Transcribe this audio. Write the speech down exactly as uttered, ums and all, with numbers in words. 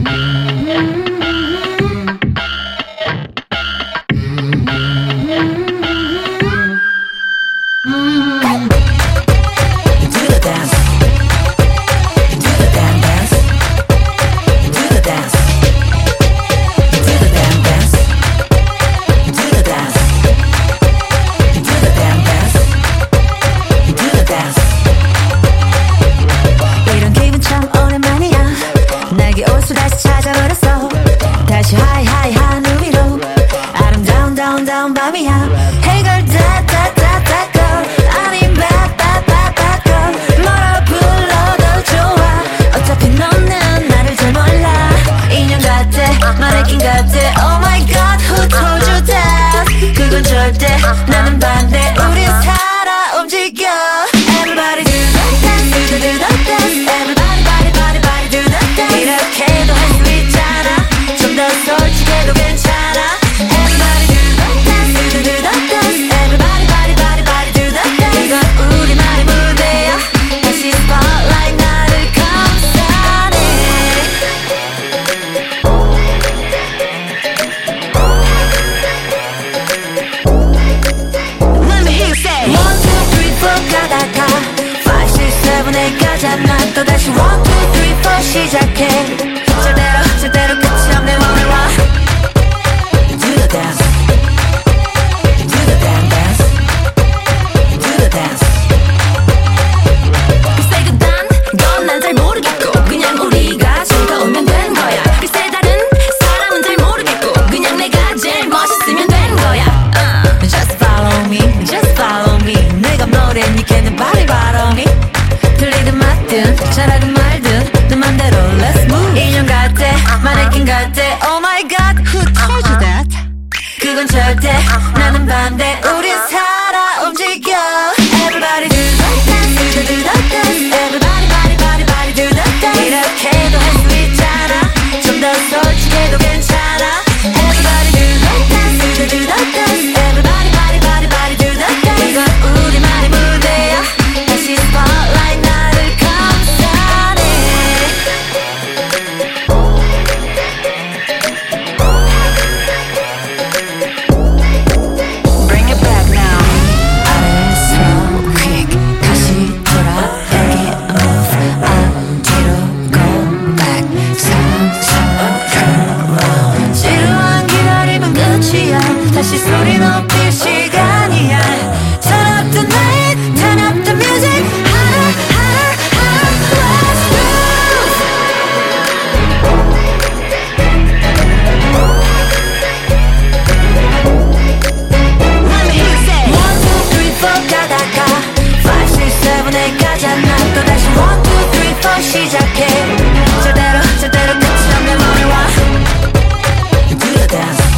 나는 반대 우리 살아 움직여 Everybody do the dance do the dance Everybody body body body do the dance 이렇게도 할 수 있잖아 좀 더 솔직해도 괜찮아 Everybody do the dance do the dance Everybody body body body do the dance 이건 우리만의 무대야 다시 spotlight 나를 감싸네 가다가 five, six, seven, eight 가잖아 또다시 one, two, three, four 시작해 절대로 절대로 끝이 없네 one and one Do the dance Do the damn dance Do the dance 글쎄 그딴 건 난 잘 모르겠고 그냥 우리가 즐거우면 된 거야 글쎄 다른 사람은 잘 모르겠고 그냥 내가 제일 멋있으면 된 거야 uh, Just follow me Just follow me 내가 뭐래 니걔는 body follow me 들리든 맞든 잘하든 말든 내 맘대로 let's move 인형 같아 마네킹 같아 Oh my god who told you that 그건 절대 나는 반대 우리 살아 움직여 Everybody do the dance do the dance Everybody body body body do the dance 이렇게도 할 수 있잖아 좀 더 솔직해도 괜찮아 Everybody do the dance do the dance Everybody body body body do the dance 이건 우리만의 무대야 다시 spotlight 나를 감싸네 Bring it back now 아래 slow quick 다시 돌아 여기 move 안 뒤로 go back slow slow turn around 지루한 기다림은 끝이야 다시 소리 높일 시간이야 Turn up the night turn up the music harder harder harder let's move Let me hear you say one, two, three, four 가다가 five, six, seven, eight 가잖아 또다시 one, two, three, four 시작해 절대로 절대로 끝이 없네 one and one Do the dance